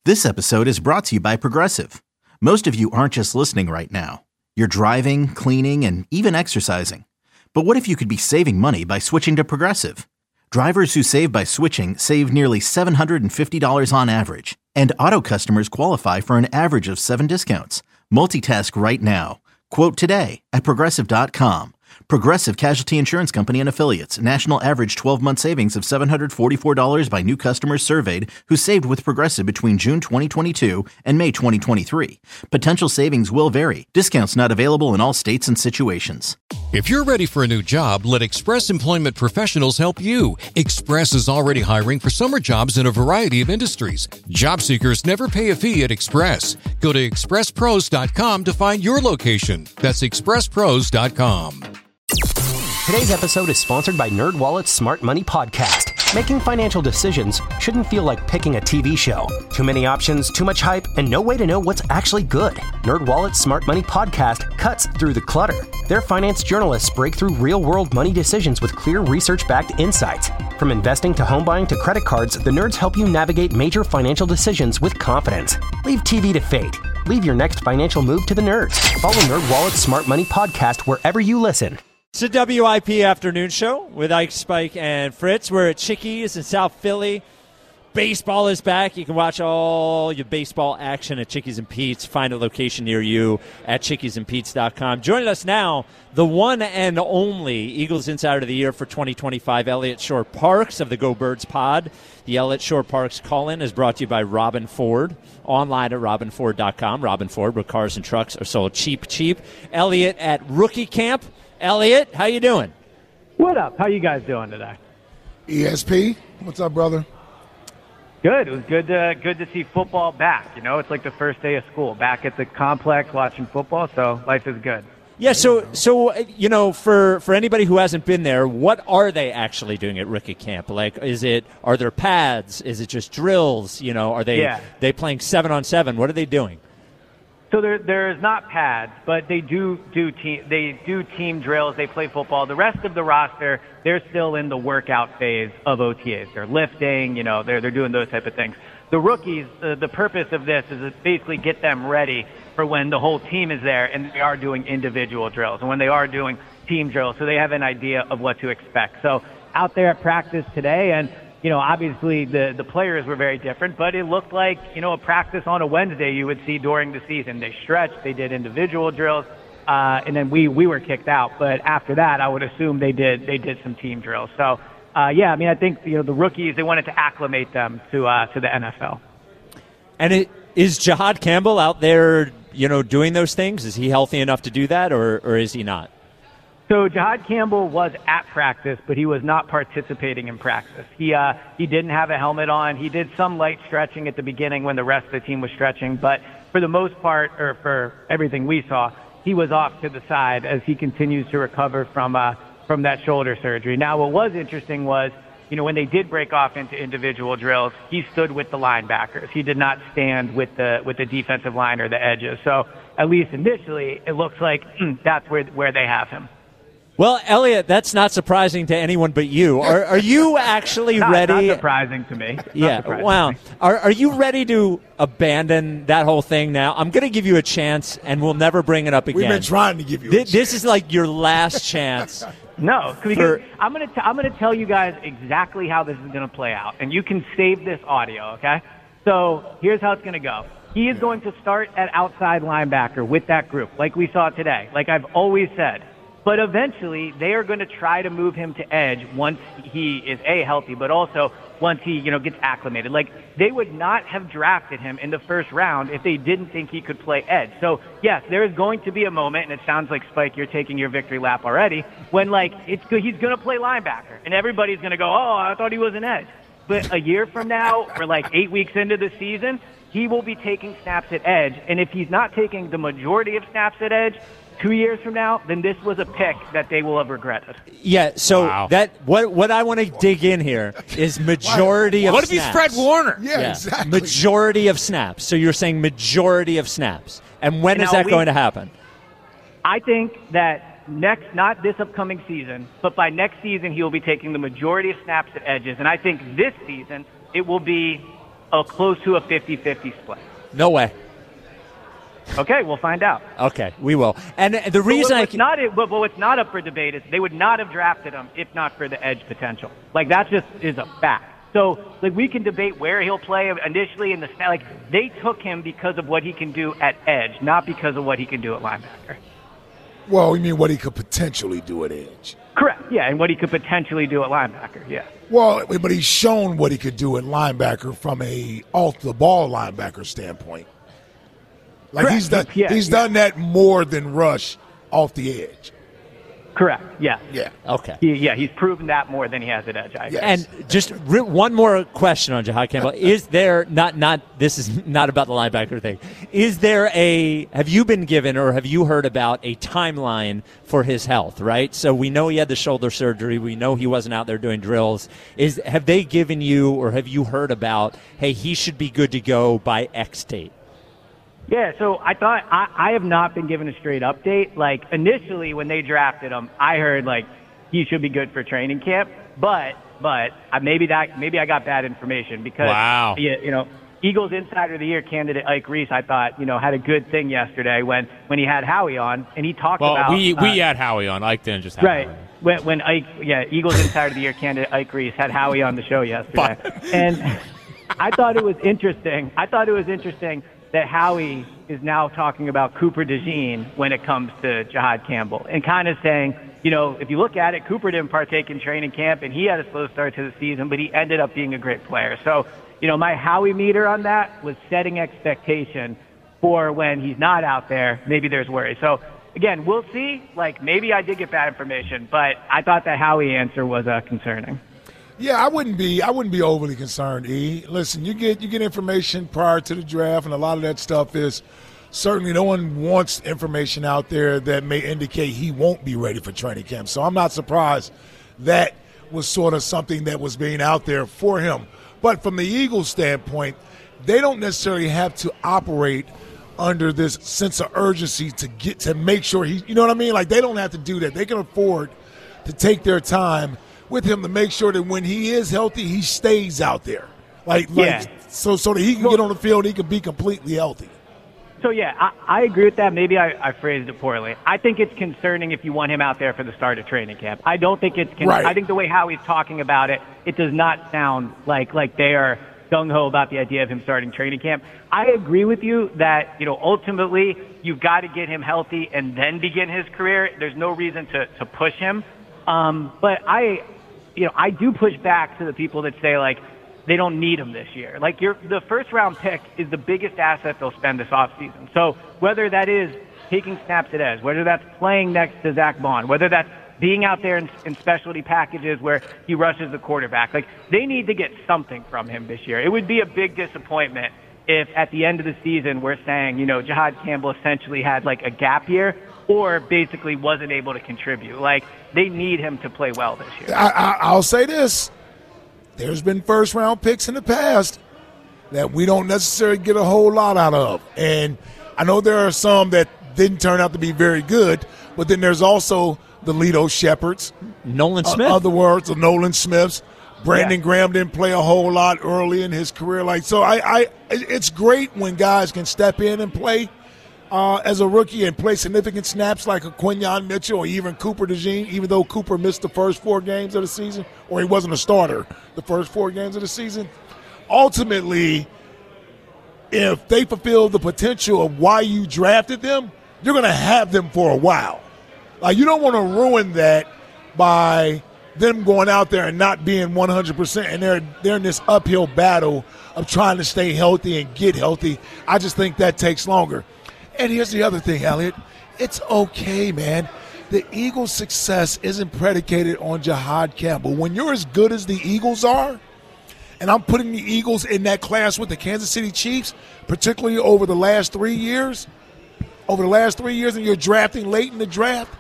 This episode is brought to you by Progressive. Most of you aren't just listening right now. You're driving, cleaning, and even exercising. But what if you could be saving money by switching to Progressive? Drivers who save by switching save nearly $750 on average. And auto customers qualify for an average of 7 discounts. Multitask right now. Quote today at Progressive.com. Progressive Casualty Insurance Company and Affiliates. National average 12-month savings of $744 by new customers surveyed who saved with Progressive between June 2022 and May 2023. Potential savings will vary. Discounts not available in all states and situations. If you're ready for a new job, let Express Employment Professionals help you. Express is already hiring for summer jobs in a variety of industries. Job seekers never pay a fee at Express. Go to expresspros.com to find your location. That's expresspros.com. Today's episode is sponsored by NerdWallet's Smart Money Podcast. Making financial decisions shouldn't feel like picking a TV show. Too many options, too much hype, and no way to know what's actually good. NerdWallet's Smart Money Podcast cuts through the clutter. Their finance journalists break through real-world money decisions with clear research-backed insights. From investing to home buying to credit cards, the nerds help you navigate major financial decisions with confidence. Leave TV to fate. Leave your next financial move to the nerds. Follow NerdWallet's Smart Money Podcast wherever you listen. It's a WIP afternoon show with Ike, Spike, and Fritz. We're at Chickies in South Philly. Baseball is back. You can watch all your baseball action at Chickies and Pete's. Find a location near you at chickiesandpete's.com. Joining us now, the one and only Eagles Insider of the Year for 2025, Elliott Shorr-Parks of the Go Birds Pod. The Elliott Shorr-Parks call-in is brought to you by Robin Ford. Online at robinford.com. Robin Ford, where cars and trucks are sold cheap. Elliott at Rookie Camp. Elliott, how you doing? What up? How you guys doing today? ESP, what's up, brother? Good. It was good to see football back. You know, it's like the first day of school, back at the complex watching football, so life is good. Yeah, so you know, for anybody who hasn't been there, what are they actually doing at Rookie Camp? Like, are there pads? Is it just drills? You know, are they playing 7-on-7? What are they doing? So there's not pads, but they do team drills. They play football. The rest of the roster, they're still in the workout phase of OTAs. They're lifting, you know, they're doing those type of things. The rookies, the purpose of this is to basically get them ready for when the whole team is there and they are doing individual drills and when they are doing team drills, so they have an idea of what to expect. So out there at practice today, and you know, obviously the players were very different, but it looked like, you know, a practice on a Wednesday you would see during the season. They stretched, they did individual drills, and then we were kicked out. But after that, I would assume they did some team drills. So, yeah, I mean, I think, you know, the rookies, they wanted to acclimate them to the NFL. And is Jihad Campbell out there, you know, doing those things? Is he healthy enough to do that, or is he not? So Jihad Campbell was at practice, but he was not participating in practice. He didn't have a helmet on. He did some light stretching at the beginning when the rest of the team was stretching, but for the most part, or for everything we saw, he was off to the side as he continues to recover from that shoulder surgery. Now, what was interesting was, you know, when they did break off into individual drills, he stood with the linebackers. He did not stand with the defensive line or the edges. So at least initially, it looks like that's where they have him. Well, Elliott, that's not surprising to anyone but you. Are you actually ready? Not surprising to me. Wow. Are you ready to abandon that whole thing now? I'm going to give you a chance, and we'll never bring it up again. We've been trying to give you a chance. This is like your last chance. No, because I'm going to tell you guys exactly how this is going to play out, and you can save this audio, okay? So here's how it's going to go. He is going to start at outside linebacker with that group, like we saw today, like I've always said. But eventually, they are going to try to move him to edge once he is, healthy, but also once he, you know, gets acclimated. Like, they would not have drafted him in the first round if they didn't think he could play edge. So, yes, there is going to be a moment, and it sounds like, Spike, you're taking your victory lap already, when, like, he's going to play linebacker. And everybody's going to go, oh, I thought he was an edge. But a year from now, or like 8 weeks into the season, he will be taking snaps at edge. And if he's not taking the majority of snaps at edge, 2 years from now, then this was a pick that they will have regretted. Yeah, so that what I want to dig in here is majority of snaps. What if he's Fred Warner? Yeah, exactly. Majority of snaps. So you're saying majority of snaps. And when is that going to happen? I think that not this upcoming season, but by next season, he will be taking the majority of snaps at edges. And I think this season, it will be close to a 50-50 split. No way. Okay, we'll find out. Okay, we will. And the reason what's not up for debate is they would not have drafted him if not for the edge potential. Like, that just is a fact. So, like, we can debate where he'll play initially in the – like, they took him because of what he can do at edge, not because of what he can do at linebacker. Well, you mean what he could potentially do at edge? Correct, yeah, and what he could potentially do at linebacker, yeah. Well, but he's shown what he could do at linebacker from a off-the-ball linebacker standpoint. Like, correct. he's done that more than rush off the edge. Correct. Yeah. Yeah. Okay. He's proven that more than he has at edge. Yes. And just one more question on Jihad Campbell: is there not? This is not about the linebacker thing. Is there have you been given or have you heard about a timeline for his health? Right. So we know he had the shoulder surgery. We know he wasn't out there doing drills. Have they given you or have you heard about? Hey, he should be good to go by X date. Yeah, so I have not been given a straight update. Like, initially when they drafted him, I heard, like, he should be good for training camp. But maybe I got bad information because, wow. Eagles Insider of the Year candidate Ike Reese, I thought, had a good thing yesterday when he had Howie on, and he talked about. Well, we had Howie on. Ike didn't just have right. Howie on. When Ike, Eagles Insider of the Year candidate Ike Reese had Howie on the show yesterday, and I thought it was interesting. That Howie is now talking about Cooper DeJean when it comes to Jihad Campbell and kind of saying, if you look at it, Cooper didn't partake in training camp and he had a slow start to the season, but he ended up being a great player. So, my Howie meter on that was setting expectation for when he's not out there. Maybe there's worry. So, again, we'll see. Like, maybe I did get bad information, but I thought that Howie answer was concerning. Yeah, I wouldn't be overly concerned, E. Listen, you get information prior to the draft, and a lot of that stuff is certainly no one wants information out there that may indicate he won't be ready for training camp. So I'm not surprised that was sort of something that was being out there for him. But from the Eagles' standpoint, they don't necessarily have to operate under this sense of urgency to make sure he, you know what I mean? Like, they don't have to do that. They can afford to take their time with him to make sure that when he is healthy, he stays out there. So that he can get on the field, he can be completely healthy. So, yeah, I agree with that. Maybe I phrased it poorly. I think it's concerning if you want him out there for the start of training camp. I don't think it's right. I think the way Howie's talking about it, it does not sound like they are gung-ho about the idea of him starting training camp. I agree with you that, ultimately you've got to get him healthy and then begin his career. There's no reason to push him. But I do push back to the people that say, like, they don't need him this year. Like, the first-round pick is the biggest asset they'll spend this offseason. So whether that is taking snaps at edge, whether that's playing next to Zach Bond, whether that's being out there in specialty packages where he rushes the quarterback, like, they need to get something from him this year. It would be a big disappointment if at the end of the season we're saying, Jihad Campbell essentially had, like, a gap year or basically wasn't able to contribute. Like, they need him to play well this year. I'll say this. There's been first-round picks in the past that we don't necessarily get a whole lot out of. And I know there are some that didn't turn out to be very good, but then there's also the Lito Shepherds. Nolan Smith. Other words, the Nolan Smiths. Brandon Graham didn't play a whole lot early in his career. So it's great when guys can step in and play as a rookie and play significant snaps like a Quinyon Mitchell or even Cooper DeJean, even though Cooper missed the first 4 games of the season, or he wasn't a starter the first 4 games of the season. Ultimately, if they fulfill the potential of why you drafted them, you're going to have them for a while. Like, you don't want to ruin that by them going out there and not being 100%, and they're in this uphill battle of trying to stay healthy and get healthy. I just think that takes longer. And here's the other thing, Elliot. It's okay, man. The Eagles' success isn't predicated on Jihad Campbell. When you're as good as the Eagles are, and I'm putting the Eagles in that class with the Kansas City Chiefs, particularly over the last 3 years, and you're drafting late in the draft,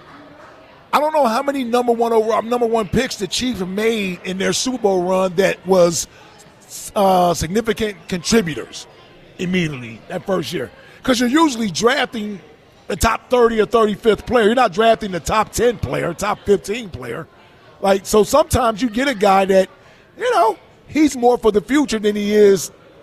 I don't know how many number one picks the Chiefs have made in their Super Bowl run that was significant contributors immediately that first year. Because you're usually drafting the top 30 or 35th player. You're not drafting the top 10 player, top 15 player. So sometimes you get a guy that, he's more for the future than he is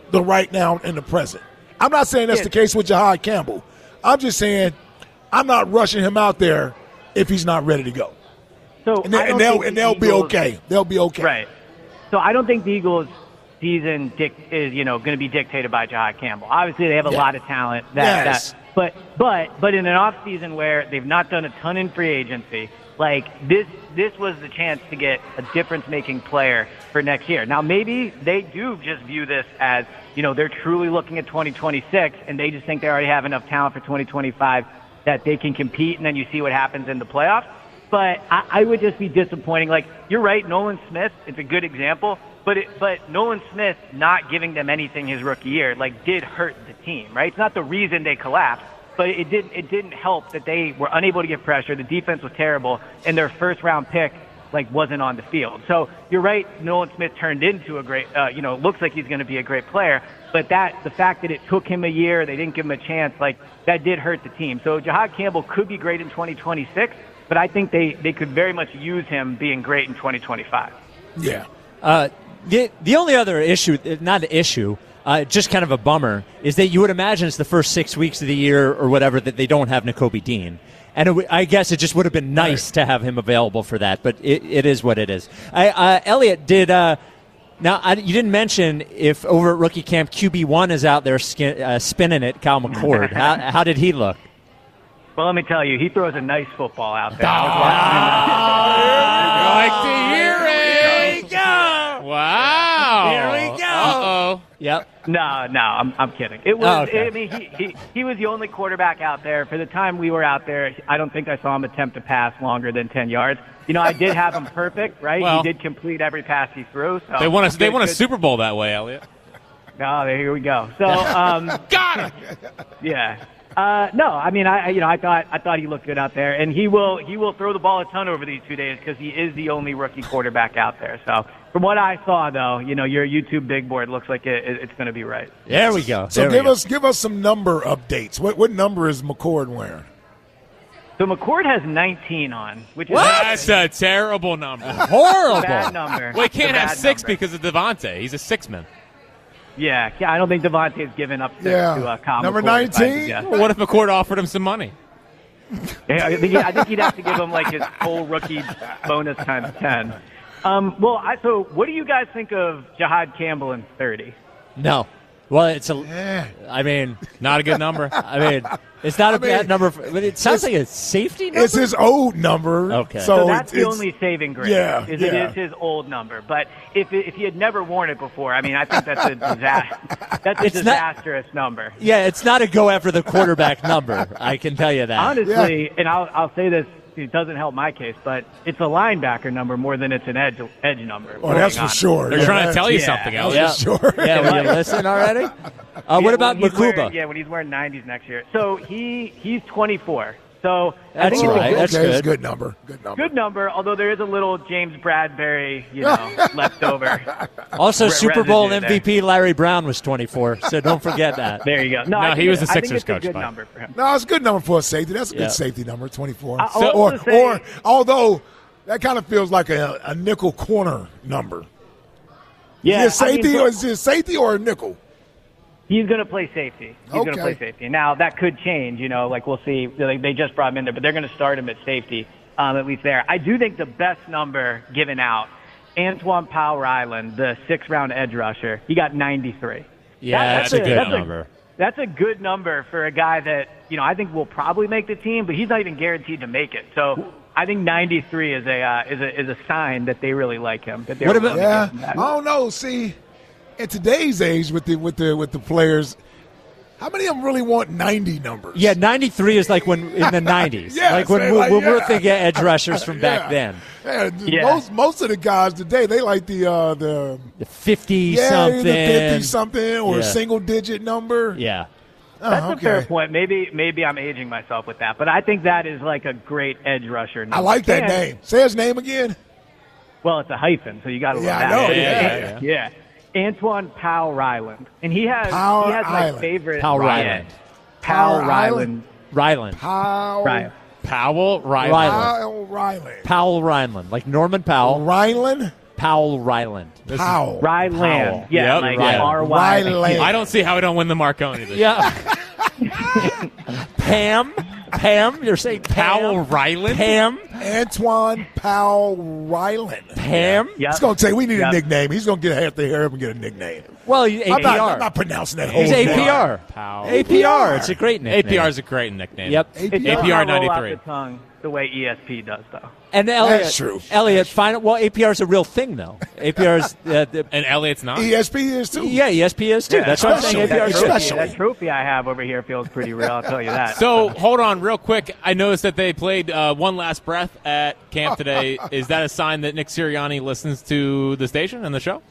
the right now and the present. I'm not saying that's the case with Jahad Campbell. I'm just saying I'm not rushing him out there if he's not ready to go. So they'll be okay. They'll be okay. Right. So I don't think the Eagles' season is going to be dictated by Jahad Campbell. Obviously, they have a lot of talent. But in an off season where they've not done a ton in free agency, like this was the chance to get a difference-making player for next year. Now, maybe they do just view this as, they're truly looking at 2026, and they just think they already have enough talent for 2025 that they can compete, and then you see what happens in the playoffs. But I would just be disappointing. Like, you're right, Nolan Smith, it's a good example, but Nolan Smith not giving them anything his rookie year, did hurt the team, right? It's not the reason they collapsed. But it didn't help that they were unable to get pressure. The defense was terrible, and their first-round pick wasn't on the field. So you're right. Nolan Smith turned into a great. Looks like he's going to be a great player. But the fact that it took him a year, they didn't give him a chance. That did hurt the team. So Jahad Campbell could be great in 2026, but I think they could very much use him being great in 2025. Yeah. The only other issue, not an issue. Just kind of a bummer is that you would imagine it's the first 6 weeks of the year or whatever that they don't have Nakobe Dean. And I guess it just would have been nice to have him available for that, but it is what it is. Elliot, you didn't mention if over at rookie camp QB1 is out there spinning it, Kyle McCord. How did he look? Well, let me tell you, he throws a nice football out there. I like to hear it. Here we go. Wow. Here we go. Uh-oh. Yep. No, I'm kidding. It was. Okay. I mean, he was the only quarterback out there for the time we were out there. I don't think I saw him attempt to pass longer than 10 yards. I did have him perfect, right? Well, he did complete every pass he threw. So they won a Super Bowl that way, Elliot. Oh, here we go. So got him. Yeah. No, I mean, I thought he looked good out there, and he will throw the ball a ton over these 2 days because he is the only rookie quarterback out there. So from what I saw, though, your YouTube big board looks like it's going to be right. There we go. So give us some number updates. What number is McCord wearing? So McCord has 19 on, which is That's a terrible number. Horrible. Bad number. Well, he can't have 6 number. because of Devontae. He's a 6-man. Yeah, I don't think Devontae's given up to Kyle number McCord, 19. Well, what if McCord offered him some money? Yeah, I think he'd have to give him his whole rookie bonus times 10. So what do you guys think of Jahad Campbell in 30? No. Well, Not a good number. It's not a bad number. But it sounds like a safety number. It's his old number. Okay. So that's the only saving grace. It is his old number. But if he had never worn it before, I think that's a disaster. That's a disastrous number. Yeah, it's not a go after the quarterback number. I can tell you that. Honestly, and I'll say this. It doesn't help my case, but it's a linebacker number more than it's an edge number. Oh, that's for sure. They're trying to tell you something else. Yeah, sure. Yeah, will you listen already? What about Makuba? When he's wearing 90s next year. So he's 24. So that's right. That's good. It's a good number. Good number, although there is a little James Bradbury, left over. Also, Super Bowl MVP Larry Brown was 24, so don't forget that. There you go. No, he was the Sixers coach. It's a good number for him. No, it's a good number for a safety. That's a good safety number, 24. Or although that kind of feels like a nickel corner number. Yeah, is it safety or a nickel? He's going to play safety. He's going to play safety. Now, that could change, we'll see. They just brought him in there, but they're going to start him at safety, at least there. I do think the best number given out, Antoine Powell-Ryland, the 6th-round edge rusher, he got 93. Yeah, that's a good number. That's a good number for a guy that, I think will probably make the team, but he's not even guaranteed to make it. So I think 93 is a sign that they really like him. That what about? Yeah, I don't know. See, at today's age with the players, how many of them really want 90 numbers? Yeah, 93 is like when in the 90s. When we're thinking edge rushers from back then. Yeah. Most of the guys today, they like the 50-something. the 50-something or single-digit number. Yeah. That's a fair point. Maybe I'm aging myself with that, but I think that is like a great edge rusher number. I like that name. Say his name again. Well, it's a hyphen, so you got to love that. I know. Yeah. Antoine Powell-Ryland. And he has my favorite. Powell-Ryland. Powell-Ryland. Powell-Ryland. Like Norman Powell. Ryland? Powell Ryland. Powell. Ryland. Yeah, Yep. like Ryland. R-Y. Ryland. I don't see how we don't win the Marconi this year. Yeah. Pam, you're saying Powell Pam? Ryland? Pam? Antoine Powell Ryland. Pam? Yep. He's going to say we need Yep. a nickname. He's going to get half the hair up and get a nickname. Well, I'm APR. not pronouncing that whole He's name. APR. Powell. APR. It's a great nickname. APR is a great nickname. Yep. It APR. doesn't APR roll off 93. the tongue the way ESP does, though. And Elliot, That's true. Elliot, final. Well, APR is a real thing, though. APR is, And Elliot's not? ESP is too. yeah, ESP is too. That's what I'm saying. especially. APR is too. Especially. That trophy I have over here feels pretty real, I'll tell you that. So, hold on real quick. I noticed that they played One Last Breath at camp today. Is that a sign that Nick Sirianni listens to the station and the show?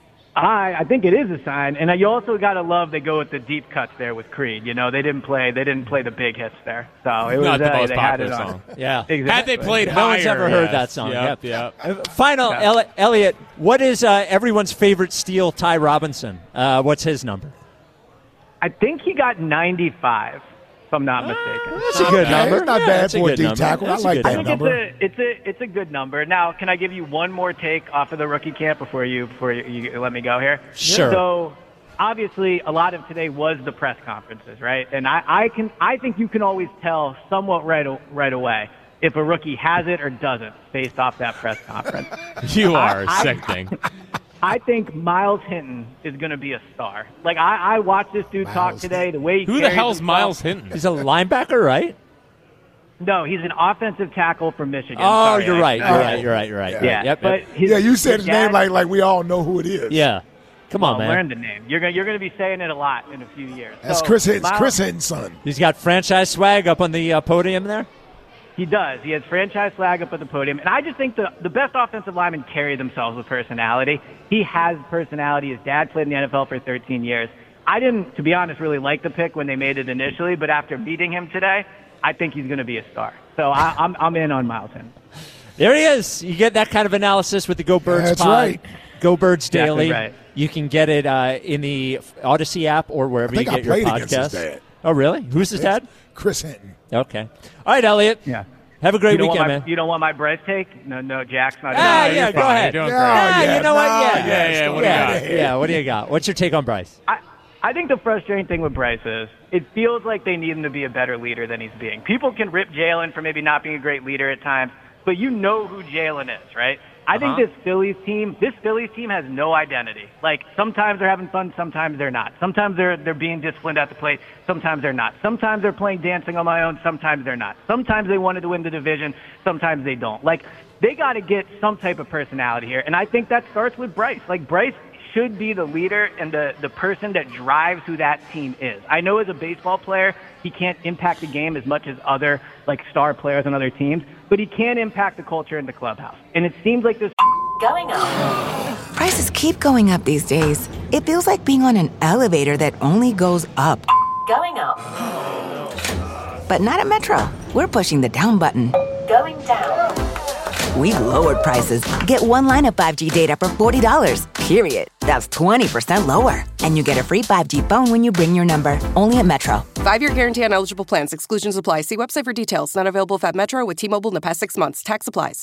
I think it is a sign, and you also got to love they go with the deep cuts there with Creed. You know, they didn't play the big hits there, so it was Not the most they had popular it on. song. Yeah. Exactly. Had they played No higher. one's ever heard yes. that song. Yep. Final, Yeah. Elliot, what is everyone's favorite Steel Ty Robinson? What's his number? I think he got 95, if I'm not mistaken. That's a good number. It's not Yeah, bad that's a for a good deep number. tackle. I That's a like good that I think number. it's a good number. Now, can I give you one more take off of the rookie camp before you let me go here? Sure. So, obviously, a lot of today was the press conferences, right? And I think you can always tell somewhat right away if a rookie has it or doesn't based off that press conference. You are sickening. I think Miles Hinton is going to be a star. Like, I watched this dude talk Miles today, the way he Who the carries hell's himself. Miles Hinton? He's a linebacker, right? No, he's an offensive tackle from Michigan. Oh, Sorry, you're right. I- You're right. Yeah, Yep. but his, Yeah, you said his dad- name like we all know who it is. Yeah. Come on, man. Learn the name. You're going to be saying it a lot in a few years. That's So, Chris Hinton's Miles- son. He's got franchise swag up on the podium there. He does. He has franchise flag up at the podium. And I just think the best offensive linemen carry themselves with personality. He has personality. His dad played in the NFL for 13 years. I didn't, to be honest, really like the pick when they made it initially, but after meeting him today, I think he's going to be a star. So I'm in on Miles Hinton. There he is. You get that kind of analysis with the Go Birds That's pod. right. Go Birds Daily. Exactly right. You can get it in the Odyssey app or wherever I you think I get your played against his podcast. dad. Oh, really? Who's his dad? Chris Hinton. Okay. All right, Elliot. Yeah. Have a great You don't weekend, want man. you don't want my Bryce take? No, Jack's not. Ah, in. yeah, go fine. ahead. You're doing Ah, great. you know what? Yeah. What do you got? Yeah, what do you got? What's your take on Bryce? I think the frustrating thing with Bryce is it feels like they need him to be a better leader than he's being. People can rip Jalen for maybe not being a great leader at times, but you know who Jalen is, right? I think this Phillies team has no identity. Like, sometimes they're having fun, sometimes they're not. Sometimes they're being disciplined at the plate, sometimes they're not. Sometimes they're playing dancing on my own, sometimes they're not. Sometimes they wanted to win the division, sometimes they don't. Like, they got to get some type of personality here, and I think that starts with Bryce. Like, Bryce should be the leader and the person that drives who that team is. I know as a baseball player, he can't impact the game as much as other like star players on other teams, but he can impact the culture in the clubhouse. And it seems like this Going up. Prices keep going up these days. It feels like being on an elevator that only goes up. Going up. But not at Metro. We're pushing the down button. Going down. We've lowered prices. Get one line of 5G data for $40, period. That's 20% lower. And you get a free 5G phone when you bring your number. Only at Metro. 5-year guarantee on eligible plans. Exclusions apply. See website for details. Not available if at Metro with T-Mobile in the past 6 months. Tax applies.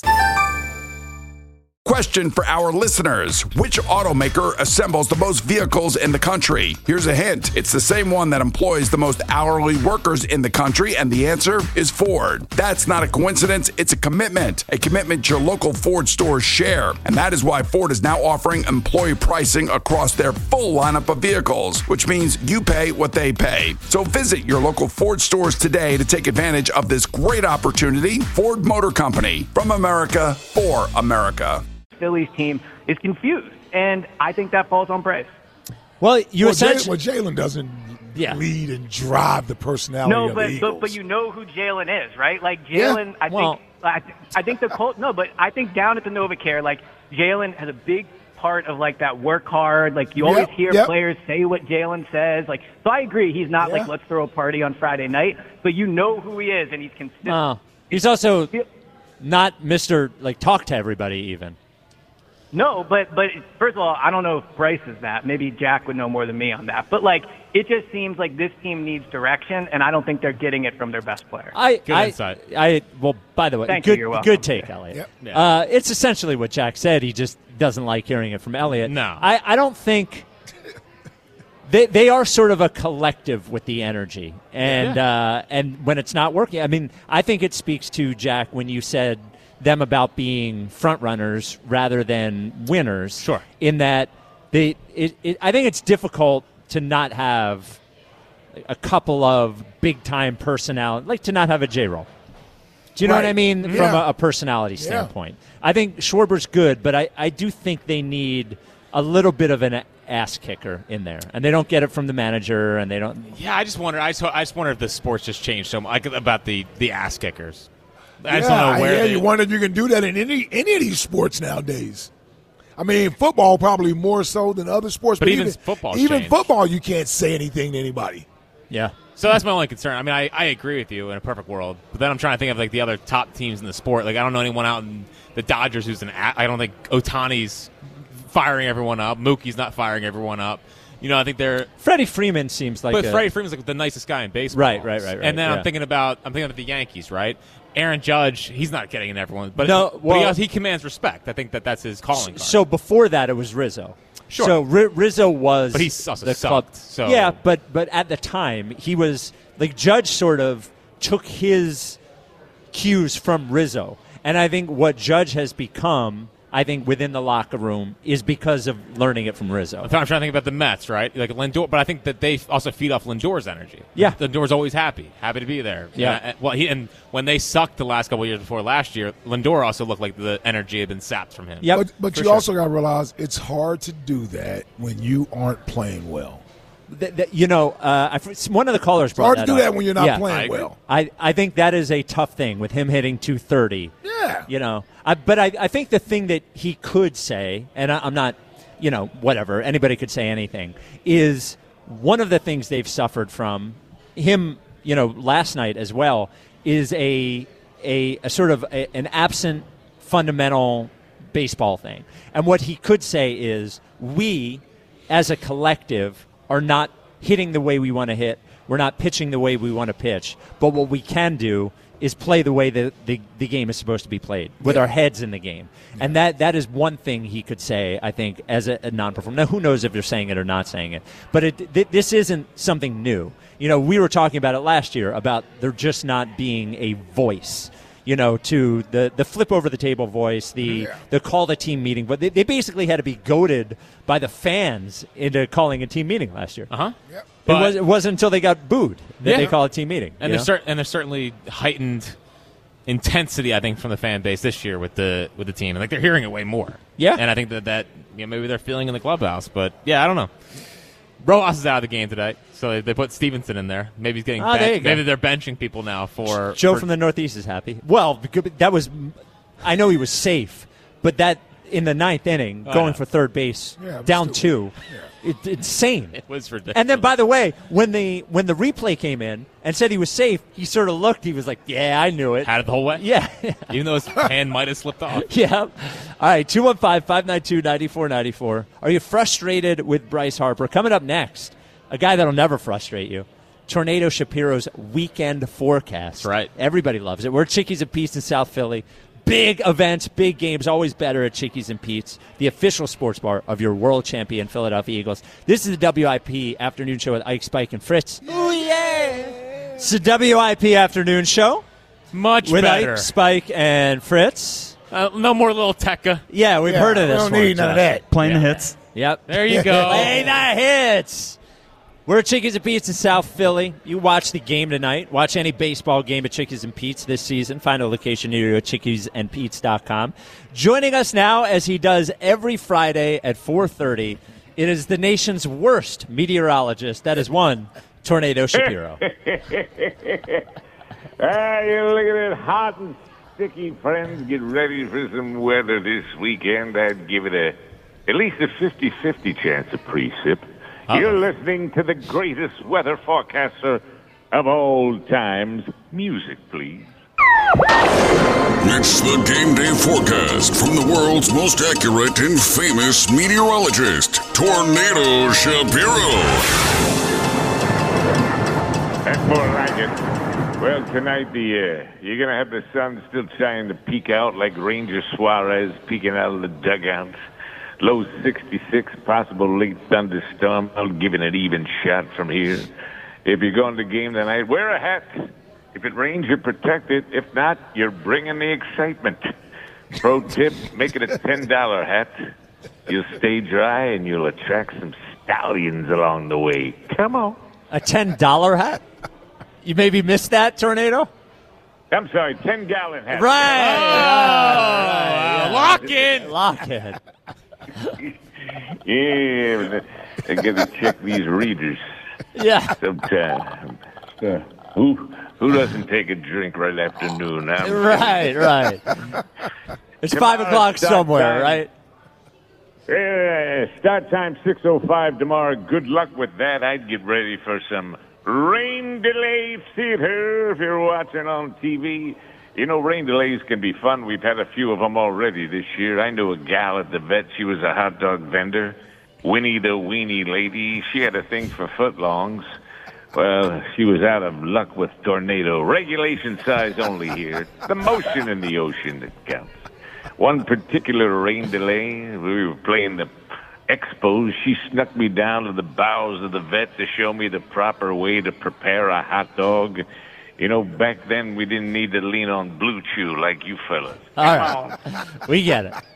Question for our listeners. Which automaker assembles the most vehicles in the country? Here's a hint. It's the same one that employs the most hourly workers in the country, and the answer is Ford. That's not a coincidence. It's a commitment your local Ford stores share. And that is why Ford is now offering employee pricing across their full lineup of vehicles, which means you pay what they pay. So visit your local Ford stores today to take advantage of this great opportunity. Ford Motor Company, from America for America. Phillies team is confused, and I think that falls on Bryce. Well, you essentially Jalen doesn't lead and drive the personality of the Eagles. but you know who Jalen is, right? Like Jalen, I think the Colts. No, but I think down at the NovaCare, like Jalen has a big part of like that work hard. Like you always hear players say what Jalen says. Like, so I agree. He's not like let's throw a party on Friday night, but you know who he is, and he's consistent. He's also not Mr. like talk to everybody even. No, but first of all, I don't know if Bryce is that. Maybe Jack would know more than me on that. But, like, it just seems like this team needs direction, and I don't think they're getting it from their best player. Good insight. Well, by the way, Thank you. You're welcome. good take, Elliot. Yep. It's essentially what Jack said. doesn't like hearing it from Elliott. No. I don't think they are sort of a collective with the energy. And when it's not working, I mean, I think it speaks to, Jack, when you said them about being front runners rather than winners. Sure. In that I think it's difficult to not have a couple of big-time personality, like to not have a J-roll. Do you know what I mean from a personality standpoint? I think Schwarber's good, but I do think they need a little bit of an ass kicker in there, and they don't get it from the manager, and they don't. Yeah, I just wonder. I just wonder if the sports just changed so much about the ass kickers. I just don't know where. Yeah, you wonder if you can do that in any of these sports nowadays. I mean, football probably more so than other sports, but even football, football, you can't say anything to anybody. Yeah. So that's my only concern. I mean, I agree with you in a perfect world, but then I'm trying to think of like the other top teams in the sport. Like I don't know anyone out in the Dodgers who's I don't think Ohtani's firing everyone up. Mookie's not firing everyone up. You know, I think they're Freddie Freeman seems like, but Freddie Freeman's like the nicest guy in baseball. Right. And then I'm thinking about the Yankees, right? Aaron Judge, he's not getting in everyone, but he commands respect. I think that's his calling card. So before that, it was Rizzo. Sure. So Rizzo was, but he's also the sucked. club. So yeah, but at the time he was like Judge sort of took his cues from Rizzo, and I think what Judge has become, I think within the locker room, is because of learning it from Rizzo. I'm trying to think about the Mets, right? Like Lindor, but I think that they also feed off Lindor's energy. Yeah, Lindor's always happy to be there. Yeah. And when they sucked the last couple of years before last year, Lindor also looked like the energy had been sapped from him. Yeah, but you also got to realize it's hard to do that when you aren't playing well. One of the callers brought that up. It's hard to do that when you're not playing well. I think that is a tough thing with him hitting 230. Yeah. But I think the thing that he could say, and I'm not, whatever, anybody could say anything, is one of the things they've suffered from him, last night as well, is a sort of an absent fundamental baseball thing. And what he could say is, we, as a collective, are not hitting the way we want to hit. We're not pitching the way we want to pitch. But what we can do is play the way the game is supposed to be played, with our heads in the game. And that is one thing he could say, I think, as a non-performer. Now, who knows if they're saying it or not saying it. But this isn't something new. We were talking about it last year, about there just not being a voice, to the flip over the table voice, the call the team meeting. But they basically had to be goaded by the fans into calling a team meeting last year. Uh-huh. Yep. It wasn't until they got booed that they call a team meeting. And there's certainly heightened intensity, I think, from the fan base this year with the team. Like they're hearing it way more. Yeah. And I think that maybe they're feeling in the clubhouse. But yeah, I don't know. Rojas is out of the game today, so they put Stevenson in there. Maybe he's getting benched. Maybe they're benching people now for Joe from the Northeast is happy. Well, that was, I know he was safe, but that in the ninth inning, going for third base, down 2. It's insane. It was ridiculous. And then, by the way, when the replay came in and said he was safe, he sort of looked. He was like, "Yeah, I knew it." Had it the whole way. Yeah, even though his hand might have slipped off. Yeah. All right, 215-592-9494. Are you frustrated with Bryce Harper? Coming up next, a guy that'll never frustrate you. Tornado Shapiro's weekend forecast. That's right. Everybody loves it. We're at Chickies and Pete's in South Philly. Big events, big games, always better at Chickies and Pete's, the official sports bar of your world champion Philadelphia Eagles. This is the WIP Afternoon Show with Ike, Spike, and Fritz. Oh, yeah! It's the WIP Afternoon Show. Much with better. Ike, Spike, and Fritz. No more little Tekka. Yeah, we've heard of this one. We don't need none of that. Playing the hits. Yep. There you go. Play the hits. We're at Chickies and Pete's in South Philly. You watch the game tonight. Watch any baseball game at Chickies and Pete's this season. Find a location near you at chickiesandpete's.com. Joining us now, as he does every Friday at 4:30, it is the nation's worst meteorologist. That is one, Tornado Shapiro. You look at it, hot and sticky, friends. Get ready for some weather this weekend. I'd give it at least a 50-50 chance of precip. You're listening to the greatest weather forecaster of all times. Music, please. It's the Game Day Forecast from the world's most accurate and famous meteorologist, Tornado Shapiro. That's more like it. Well, tonight, you're going to have the sun still trying to peek out like Ranger Suarez peeking out of the dugout. Low 66, possible late thunderstorm. I'll give it an even shot from here. If you're going to the game tonight, wear a hat. If it rains, you're protected. If not, you're bringing the excitement. Pro tip, make it a $10 hat. You'll stay dry and you'll attract some stallions along the way. Come on. A $10 hat? You maybe missed that, Tornado? I'm sorry, 10-gallon hat. Right. Lock in. Lock in. Yeah, I got to check these readers. Yeah. Sometime. Who doesn't take a drink right after noon? Right. It's 5 o'clock somewhere, right? Start time 6:05 tomorrow. Good luck with that. I'd get ready for some rain delay theater if you're watching on TV. You know, rain delays can be fun. We've had a few of them already this year. I knew a gal at the vet. She was a hot dog vendor. Winnie the Weenie Lady. She had a thing for footlongs. Well, she was out of luck with Tornado. Regulation size only here. The motion in the ocean that counts. One particular rain delay, we were playing the Expos. She snuck me down to the bowels of the vet to show me the proper way to prepare a hot dog. You know, back then we didn't need to lean on Blue Chew like you fellas. All right. We get it.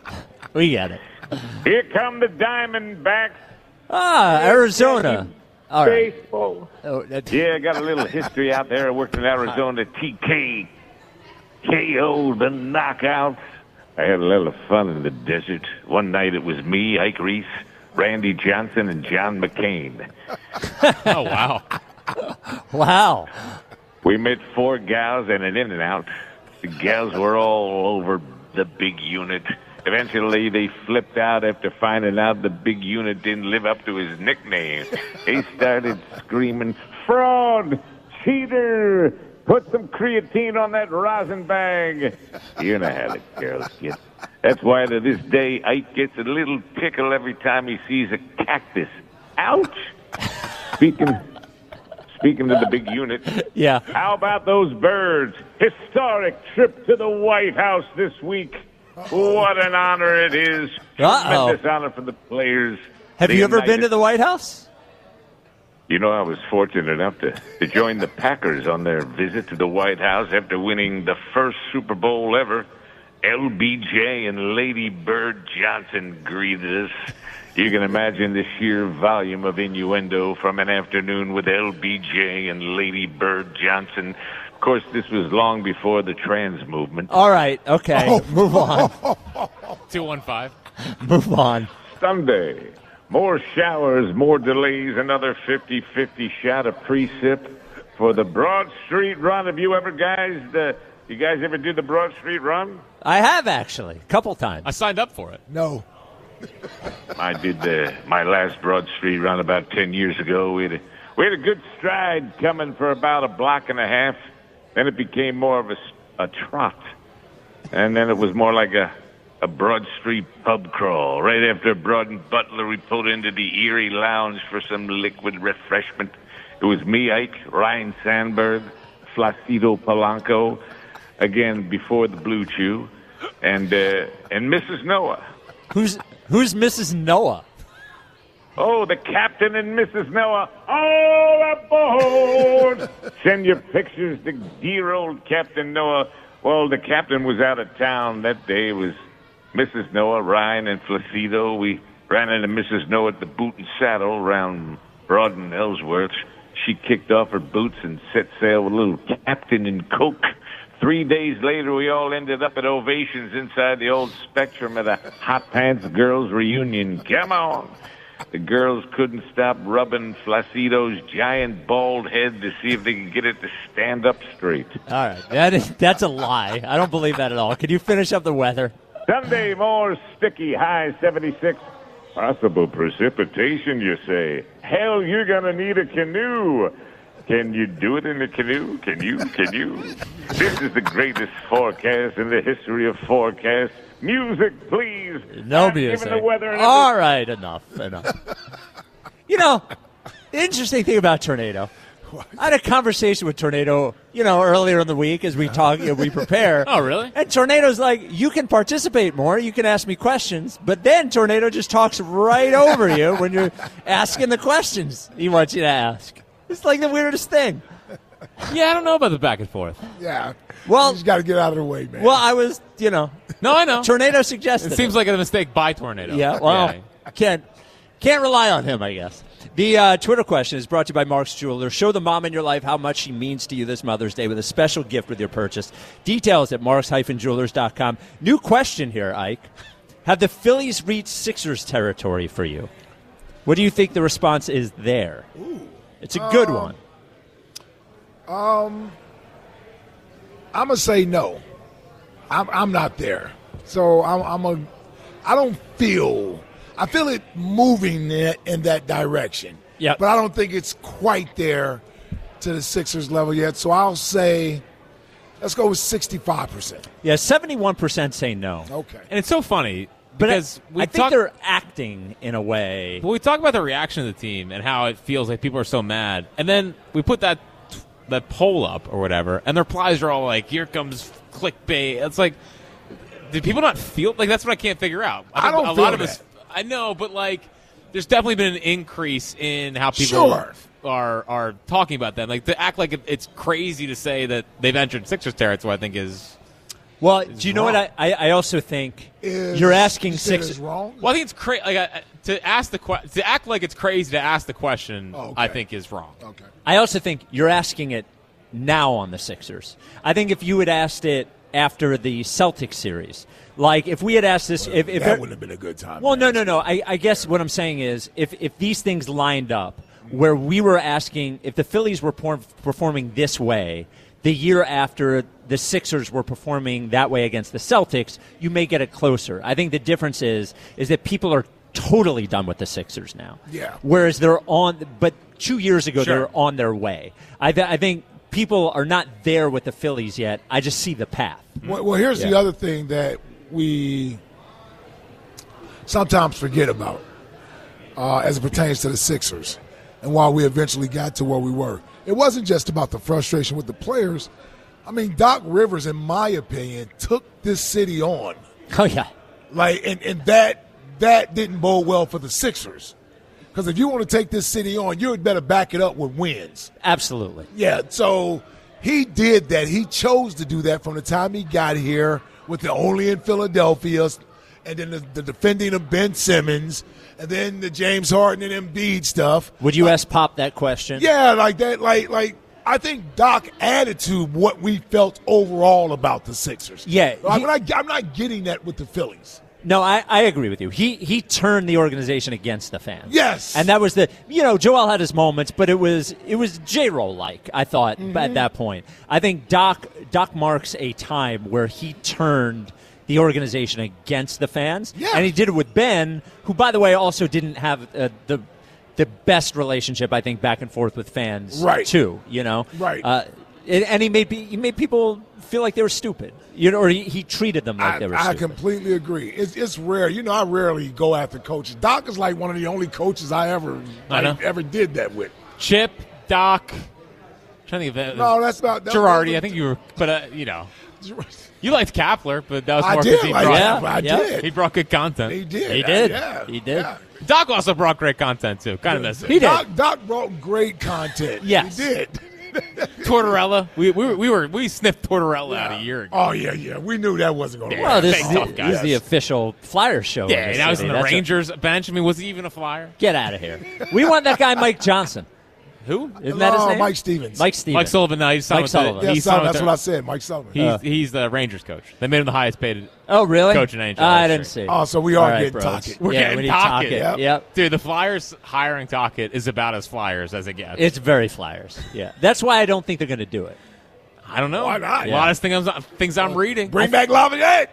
Here come the Diamondbacks. Arizona. All right. Baseball. Yeah, I got a little history out there. I worked in Arizona. TK KO'd the knockouts. I had a little fun in the desert. One night it was me, Ike Reese, Randy Johnson, and John McCain. Oh, wow. Wow. We met 4 gals and an In-N-Out. The gals were all over the big unit. Eventually, they flipped out after finding out the big unit didn't live up to his nickname. They started screaming, "Fraud! Cheater! Put some creatine on that rosin bag." You know how the girls get. That's why to this day, Ike gets a little tickle every time he sees a cactus. Ouch! Speaking of the big unit. Yeah. How about those birds? Historic trip to the White House this week. What an honor it is. Tremendous honor for the players. Have you ever been to the White House? You know, I was fortunate enough to join the Packers on their visit to the White House after winning the first Super Bowl ever. LBJ and Lady Bird Johnson greeted us. You can imagine the sheer volume of innuendo from an afternoon with LBJ and Lady Bird Johnson. Of course, this was long before the trans movement. All right, okay, move on. 215. Move on. Sunday, more showers, more delays, another 50-50 shot of precip for the Broad Street Run. Have you ever, you guys ever do the Broad Street Run? I have, actually, a couple times. I signed up for it. No. I did my last Broad Street Run about 10 years ago. We had a good stride coming for about a block and a half. Then it became more of a trot. And then it was more like a Broad Street pub crawl. Right after Broad and Butler, we pulled into the Erie Lounge for some liquid refreshment. It was me, Ike, Ryan Sandberg, Flacido Polanco, again, before the Blue Chew, and Mrs. Noah. Who's Mrs. Noah? Oh, the captain and Mrs. Noah, all aboard! Send your pictures to dear old Captain Noah. Well, the captain was out of town that day. It was Mrs. Noah, Ryan, and Flacido. We ran into Mrs. Noah at the Boot and Saddle around Broad and Ellsworth. She kicked off her boots and set sail with a little Captain and Coke. 3 days later, we all ended up at Ovations inside the old Spectrum at a Hot Pants Girls reunion. Come on! The girls couldn't stop rubbing Flacido's giant bald head to see if they could get it to stand up straight. All right, that's a lie. I don't believe that at all. Can you finish up the weather? Sunday, more sticky, high 76. Possible precipitation, you say? Hell, you're going to need a canoe. Can you do it in a canoe? Can you? This is the greatest forecast in the history of forecasts. Music, please. No music. Given the weather all right, enough. You know, the interesting thing about Tornado, I had a conversation with Tornado, earlier in the week as we talk, we prepare. Oh, really? And Tornado's like, you can participate more, you can ask me questions, but then Tornado just talks right over you when you're asking the questions he wants you to ask. It's like the weirdest thing. Yeah, I don't know about the back and forth. Yeah. Well, you just got to get out of the way, man. Well, I was, No, I know. Tornado suggested it. Seems like a mistake by Tornado. Yeah, well, can't rely on him, I guess. The Twitter question is brought to you by Mark's Jeweler. Show the mom in your life how much she means to you this Mother's Day with a special gift with your purchase. Details at marks-jewelers.com. New question here, Ike. Have the Phillies reached Sixers territory for you? What do you think the response is there? Ooh. It's a good one. I'm gonna say no. I'm not there. So I feel it moving in that direction. Yeah. But I don't think it's quite there to the Sixers level yet. So I'll say, let's go with 65%. Yeah, 71% say no. Okay. And it's so funny But because I think they're acting in a way. Well, we talk about the reaction of the team and how it feels like people are so mad, and then we put that poll up or whatever, and their replies are all like, "Here comes clickbait." It's like, did people not feel like that's what I can't figure out? I don't a feel lot of that. us. I know, but like, there's definitely been an increase in how people are talking about them. Like to act like it's crazy to say that they've entered Sixers territory. I think is. Well, do you know what I also think? You're asking Sixers wrong. Well, I think it's crazy. Like to act like it's crazy to ask the question. Oh, okay. I think is wrong. Okay. I also think you're asking it now on the Sixers. I think if you had asked it after the Celtics series, like if we had asked this, if that wouldn't have been a good time. Well, no. I guess what I'm saying is if these things lined up where we were asking if the Phillies were performing this way the year after the Sixers were performing that way against the Celtics, you may get it closer. I think the difference is that people are totally done with the Sixers now. Yeah. Whereas they're on, but 2 years ago Sure. they were on their way. I think people are not there with the Phillies yet. I just see the path. Well, here's the other thing that we sometimes forget about as it pertains to the Sixers and why we eventually got to where we were. It wasn't just about the frustration with the players. I mean, Doc Rivers, in my opinion, took this city on. Oh, yeah. Like, and that didn't bode well for the Sixers. Because if you want to take this city on, you had better back it up with wins. Absolutely. Yeah, so he did that. He chose to do that from the time he got here with the only in Philadelphia, and then the defending of Ben Simmons, and then the James Harden and Embiid stuff. Would you ask Pop that question? Yeah, like that. Like I think Doc added to what we felt overall about the Sixers. Yeah. I'm not getting that with the Phillies. No, I agree with you. He turned the organization against the fans. Yes. And that was Joel had his moments, but it was J-Roll like, I thought, at that point. I think Doc marks a time where he turned the organization against the fans. Yeah. And he did it with Ben, who, by the way, also didn't have the best relationship, I think, back and forth with fans, right. too, Right. And he made people feel like they were stupid, or he treated them like they were stupid. I completely agree. It's rare. I rarely go after coaches. Doc is like one of the only coaches I ever did that with. Chip, Doc. Trying to think of that. No, that's not Girardi. I think you were, but you liked Kapler, but that was more because he brought. I did. He brought good content. He did. He did. Yeah. He did. Yeah. Doc also brought great content too. Kind of miss it. He did. Doc brought great content. Yes. He did. Tortorella. We sniffed Tortorella out a year ago. Oh yeah. We knew that wasn't going to work. Well, this Big is tough guy. the official Flyer show. Yeah, and I was in the That's Rangers bench. I mean, was he even a Flyer? Get out of here. We want that guy Mike Johnson. Who? Isn't that his name? Mike Stevens. Mike Stevens. Mike Sullivan. No, he's Mike Sullivan. Yes, that's what I said. Mike Sullivan. He's the Rangers coach. They made him the highest paid. Oh, really? Coach in NHL. I didn't see. Oh, so we are All right, getting bros. Tocchet. We're Yeah, getting we need Tocchet. Yep. Dude, the Flyers hiring Tocchet is about as Flyers as it gets. It's very Flyers. Yeah. That's why I don't think they're going to do it. I don't know. Why not? A lot of things I'm reading. Bring back Laviolette.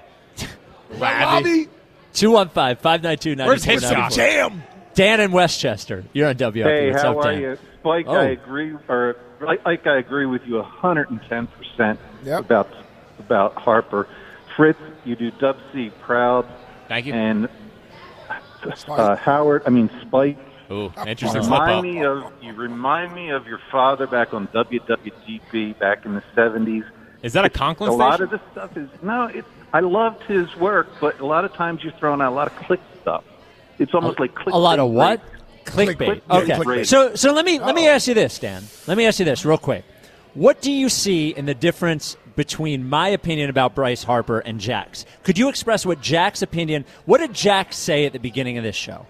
Lavi. 215-592-9494. Where's his shot? Jam. Dan in Westchester. You're on WFP. Hey, What's how up, are Dan? you? Spike, Oh. I agree, I agree with you 110% Yep. about Harper. Fritz, you do Dub C proud. Thank you. And Spike. Spike, Ooh, interesting flip-up. You remind me of your father back on WWDB back in the 70s. Is that a Conklin station? A lot of this stuff is I loved his work, but a lot of times you're throwing out a lot of click stuff. It's almost like clickbait. A lot of what? Clickbait. Okay. Clickbait. So let me ask you this, Dan. Let me ask you this real quick. What do you see in the difference between my opinion about Bryce Harper and Jack's? Could you express what Jack's opinion? What did Jack say at the beginning of this show?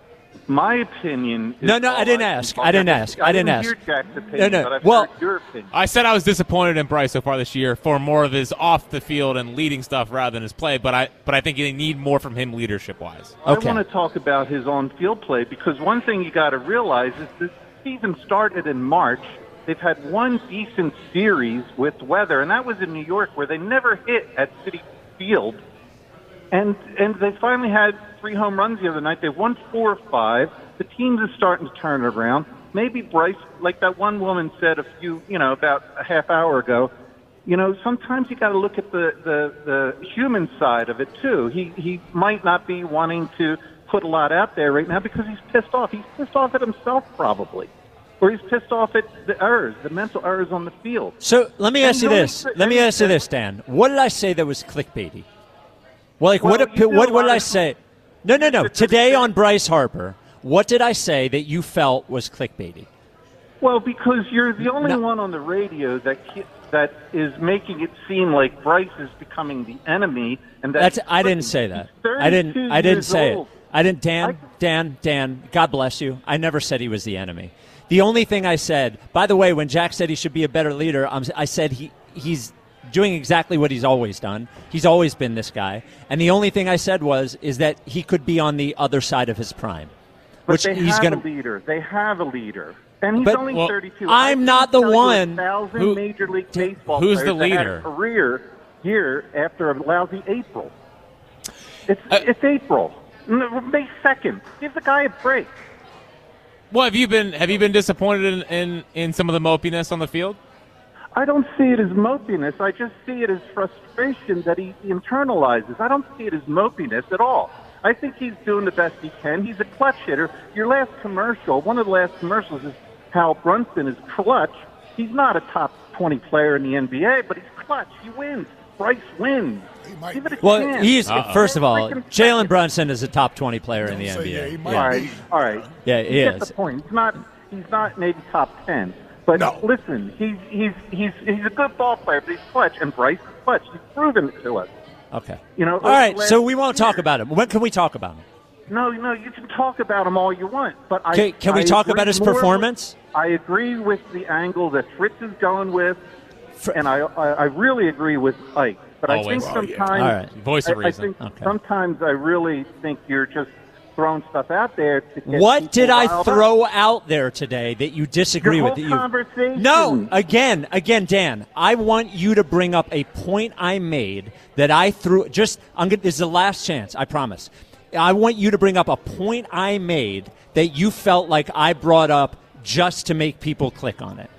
My opinion is... No, I didn't ask. I didn't ask. I didn't hear Jack's opinion, but I've heard your opinion. I said I was disappointed in Bryce so far this year for more of his off-the-field and leading stuff rather than his play, but I think they need more from him leadership-wise. Okay. I want to talk about his on-field play because one thing you got to realize is this season started in March. They've had one decent series with weather, and that was in New York where they never hit at Citi Field. And they finally had 3 home runs the other night. They've won 4 or 5. The team is starting to turn it around. Maybe Bryce, like that one woman said about a half hour ago, sometimes you got to look at the human side of it too. He might not be wanting to put a lot out there right now because he's pissed off. He's pissed off at himself probably. Or he's pissed off at the mental errors on the field. So let me ask you this. Let me ask you this, Dan. What did I say that was clickbaity? What did I say? No. Today on Bryce Harper, what did I say that you felt was clickbaity? Well, because you're the only one on the radio that is making it seem like Bryce is becoming the enemy, and I didn't say that. I didn't say it. I didn't. Dan. God bless you. I never said he was the enemy. The only thing I said, by the way, when Jack said he should be a better leader, I said he's doing exactly what he's always done. He's always been this guy. And the only thing I said is that he could be on the other side of his prime. But they have a leader. They have a leader. And he's only 32. I'm not the one. 1,000 Major League Baseball who's players the leader? That had a career here after a lousy April. It's April. May 2nd. Give the guy a break. Well, have you been disappointed in some of the mopiness on the field? I don't see it as mopiness. I just see it as frustration that he internalizes. I don't see it as mopiness at all. I think he's doing the best he can. He's a clutch hitter. Your last commercial, one of the last commercials is Hal Brunson is clutch. He's not a top 20 player in the NBA, but he's clutch. He wins. Bryce wins. Give it a chance. First of all, Jalen Brunson is a top 20 player in the NBA. All right. Yeah, he is. Get the point. He's not maybe top 10. But listen, he's a good ball player, but he's clutch, and Bryce is clutch. He's proven it to us. Okay. All right, so we won't talk about him. When can we talk about him? No, you can talk about him all you want, but can we talk about his performance? I agree with the angle that Fritz is going with, and I really agree with Ike. But always. I think sometimes, voice of reason. Sometimes I really think you're just throwing stuff out there to get what did I throw out there today that you disagree with? Conversation. No, again, Dan. I want you to bring up a point I made that I threw. This is the last chance. I promise. I want you to bring up a point I made that you felt like I brought up just to make people click on it.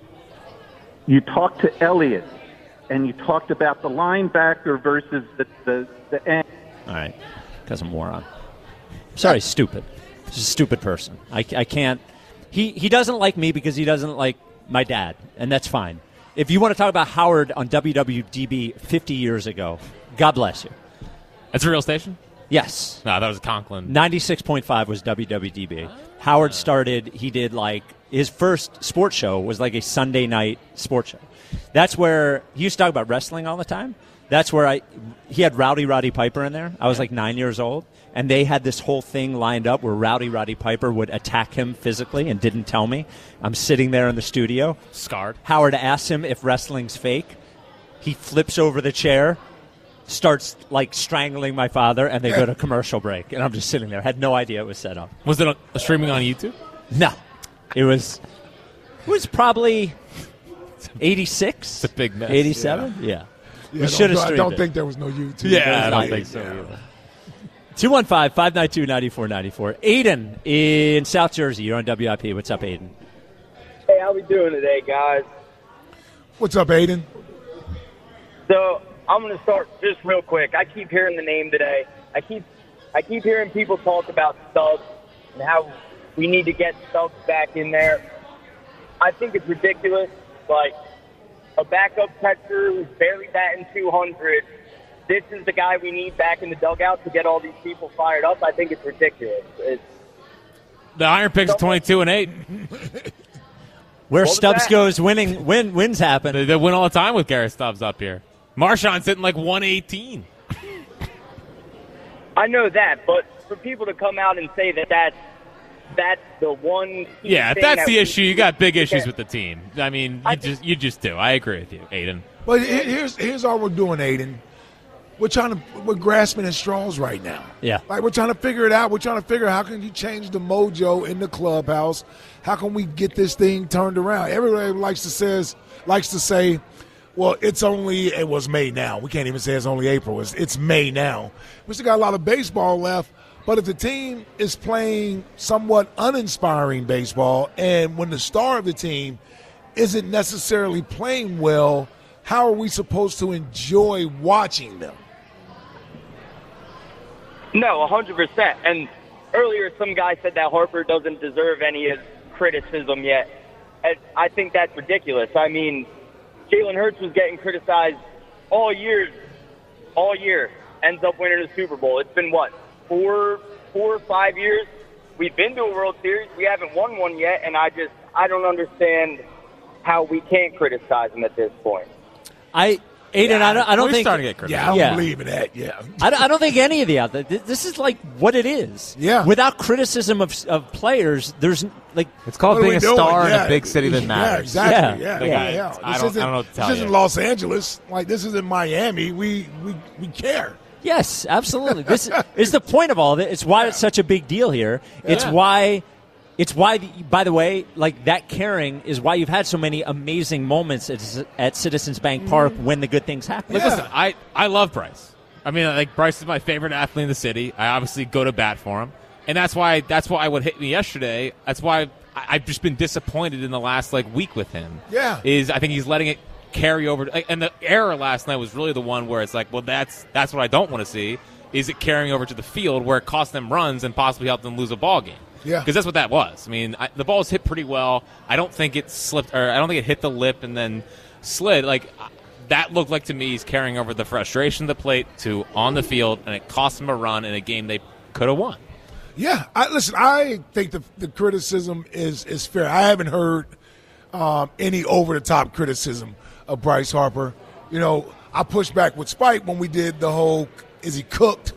You talked to Elliott, and you talked about the linebacker versus the end. All right, because I'm a moron. Sorry, stupid. Just a stupid person. I can't. He doesn't like me because he doesn't like my dad, and that's fine. If you want to talk about Howard on WWDB 50 years ago, God bless you. That's a real station? Yes. No, that was Conklin. 96.5 was WWDB. Howard started, he did his first sports show was like a Sunday night sports show. That's where he used to talk about wrestling all the time. That's where he had Roddy Piper in there. I was like 9 years old, and they had this whole thing lined up where Roddy Piper would attack him physically and didn't tell me. I'm sitting there in the studio. Scarred. Howard asks him if wrestling's fake. He flips over the chair, starts strangling my father, and they go to commercial break. And I'm just sitting there. Had no idea it was set up. Was it streaming on YouTube? No. It was probably 86. It's a big mess. 87? Yeah. We should have streamed I don't think there was no YouTube. Yeah, I don't think so either. 215-592-9494. Aiden in South Jersey. You're on WIP. What's up, Aiden? Hey, how we doing today, guys? What's up, Aiden? So I'm going to start just real quick. I keep hearing the name today. I keep hearing people talk about Stubbs and how We need to get Stubbs back in there. I think it's ridiculous. Like, a backup catcher who's barely batting 200, this is the guy we need back in the dugout to get all these people fired up. I think it's ridiculous. The Iron Pick's 22-8. Where Stubbs goes, wins happen. They win all the time with Garrett Stubbs up here. Marshawn's hitting like 118. I know that, but for people to come out and say that's the one. Yeah, if that's the issue, you got big issues with the team. I mean, you just do. I agree with you, Aiden. But here's all we're doing, Aiden. We're grasping at straws right now. Yeah. Like, we're trying to figure it out. We're trying to figure out how can you change the mojo in the clubhouse? How can we get this thing turned around? Everybody likes to say, well, it was May now. We can't even say it's only April. It's May now. We still got a lot of baseball left. But if the team is playing somewhat uninspiring baseball, and when the star of the team isn't necessarily playing well, how are we supposed to enjoy watching them? No, 100%. And earlier some guy said that Harper doesn't deserve any criticism yet. And I think that's ridiculous. I mean, Jalen Hurts was getting criticized all year, ends up winning a Super Bowl. It's been, 4 or 5 years? We've been to a World Series. We haven't won one yet, and I don't understand how we can't criticize him at this point. I don't think starting to get criticized. Yeah, I don't believe in that. Yeah, I don't think any of the other. This is like what it is. Yeah, without criticism of players, there's like it's called being a star in a big city that matters. Yeah, exactly. Yeah. I don't know what to tell you. This isn't Los Angeles. Like, this isn't Miami. We care. Yes, absolutely. This is the point of all of it. It's why it's such a big deal here. It's why, by the way, like, that caring is why you've had so many amazing moments at Citizens Bank Park when the good things happen. Like, listen, I love Bryce. I mean, like, Bryce is my favorite athlete in the city. I obviously go to bat for him. And that's why what hit me yesterday. That's why I've just been disappointed in the last, week with him. Yeah. I think he's letting it carry over, and the error last night was really the one where it's like, well, that's what I don't want to see. Is it carrying over to the field where it cost them runs and possibly helped them lose a ball game? Yeah, because that's what that was. I mean, the ball was hit pretty well. I don't think it slipped, or I don't think it hit the lip and then slid. Like, that looked like to me he's carrying over the frustration of the plate to on the field, and it cost them a run in a game they could have won. Yeah, I think the criticism is fair. I haven't heard any over the top criticism of Bryce Harper. You know, I pushed back with Spike when we did the whole "is he cooked?"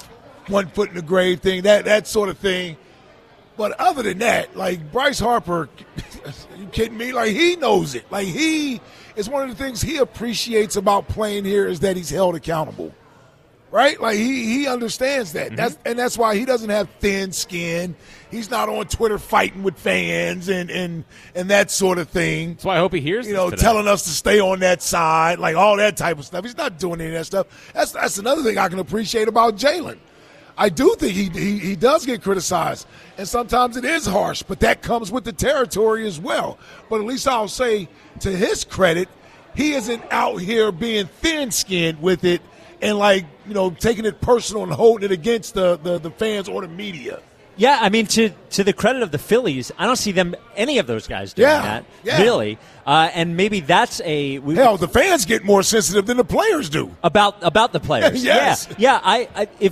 1 foot in the grave thing, that sort of thing. But other than that, like, Bryce Harper, are you kidding me? Like, he knows it. Like, it's one of the things he appreciates about playing here is that he's held accountable. Right? Like, he understands that. Mm-hmm. That's why he doesn't have thin skin. He's not on Twitter fighting with fans and that sort of thing. That's why I hope he hears this telling us to stay on that side, like all that type of stuff. He's not doing any of that stuff. That's another thing I can appreciate about Jalen. I do think he does get criticized, and sometimes it is harsh, but that comes with the territory as well. But at least I'll say, to his credit, he isn't out here being thin-skinned with it and, taking it personal and holding it against the fans or the media. Yeah, I mean, to the credit of the Phillies, I don't see any of those guys doing that, really. And maybe that's hell, the fans get more sensitive than the players do. About the players. Yes. Yeah.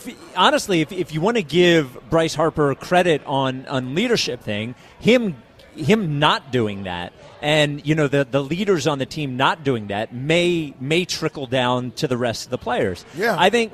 If you want to give Bryce Harper credit on leadership thing, him not doing that, and the leaders on the team not doing that may trickle down to the rest of the players. Yeah. I think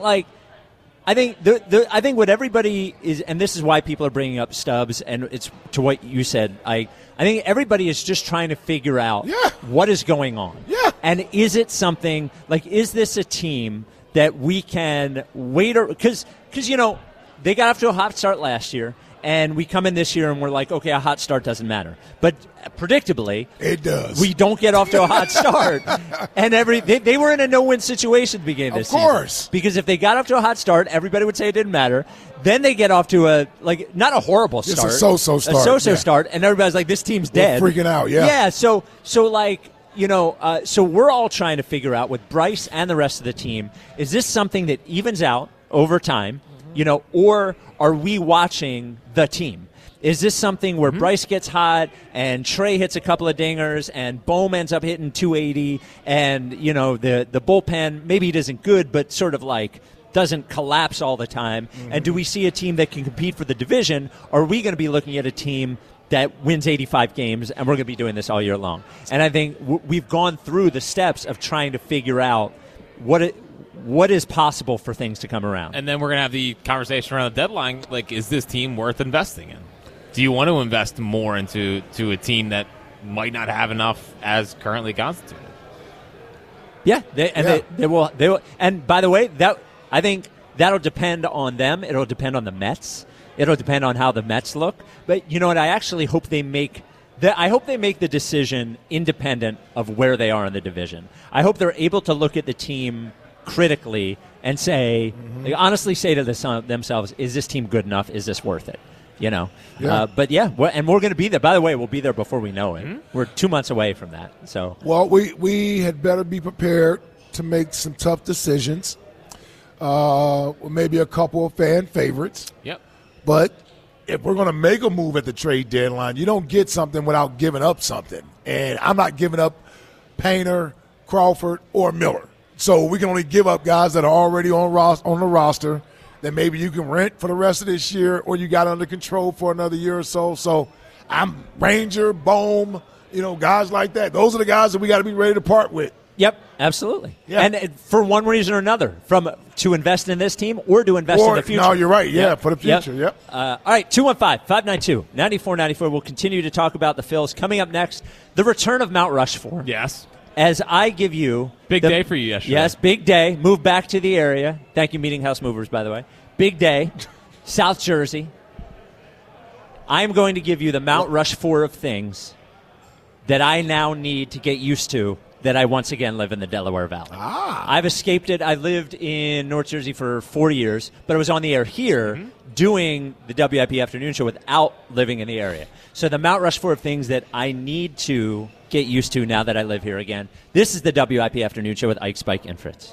what everybody is, and this is why people are bringing up Stubbs, and it's to what you said. I think everybody is just trying to figure out what is going on. Yeah. And is it something is this a team that we can wait, because they got off to a hot start last year, and we come in this year and we're like, okay, a hot start doesn't matter. But predictably, it does. We don't get off to a hot start. And they were in a no-win situation at the beginning of this season. Of course. Because if they got off to a hot start, everybody would say it didn't matter. Then they get off to not a horrible start. It's a so-so start. A so-so start, and everybody's like, this team's dead. We're freaking out, yeah. Yeah, so we're all trying to figure out with Bryce and the rest of the team, is this something that evens out over time, or are we watching the team? Is this something where Bryce gets hot and Trey hits a couple of dingers and Bohm ends up hitting 280 and, the bullpen, maybe it isn't good, but sort of like doesn't collapse all the time? And do we see a team that can compete for the division, or are we going to be looking at a team that wins 85 games and we're going to be doing this all year long? And I think we've gone through the steps of trying to figure out what is possible for things to come around. And then we're going to have the conversation around the deadline. Like, is this team worth investing in? Do you want to invest more into a team that might not have enough as currently constituted? Yeah, they will. And by the way, I think that'll depend on them. It'll depend on the Mets. It'll depend on how the Mets look. But you know what? I actually hope they make the decision independent of where they are in the division. I hope they're able to look at the team critically and say, they honestly say to themselves, is this team good enough? Is this worth it? But and we're going to be there. By the way, we'll be there before we know it. We're 2 months away from that. So, well, we had better be prepared to make some tough decisions. Maybe a couple of fan favorites. Yep. But if we're going to make a move at the trade deadline, you don't get something without giving up something. And I'm not giving up Painter, Crawford, or Miller. So we can only give up guys that are already on the roster that maybe you can rent for the rest of this year or you got under control for another year or so. So I'm Ranger, Bohm, guys like that. Those are the guys that we got to be ready to part with. Yep, absolutely. Yeah. And for one reason or another, to invest in this team or to invest in the future. No, you're right. Yeah, for the future. Yep. All right, 215-592-9494. We'll continue to talk about the Phils. Coming up next, the return of Mount Rushmore. Yes. As I give you... Big day for you yesterday. Yes, big day. Move back to the area. Thank you, Meeting House Movers, by the way. Big day. South Jersey. I'm going to give you the Mount Rushmore of things that I now need to get used to that I once again live in the Delaware Valley. I've escaped it. I lived in North Jersey for 4 years, but I was on the air here doing the WIP Afternoon Show without living in the area. So the Mount Rushmore of things that I need to get used to now that I live here again. This is the WIP Afternoon Show with Ike, Spike, and Fritz.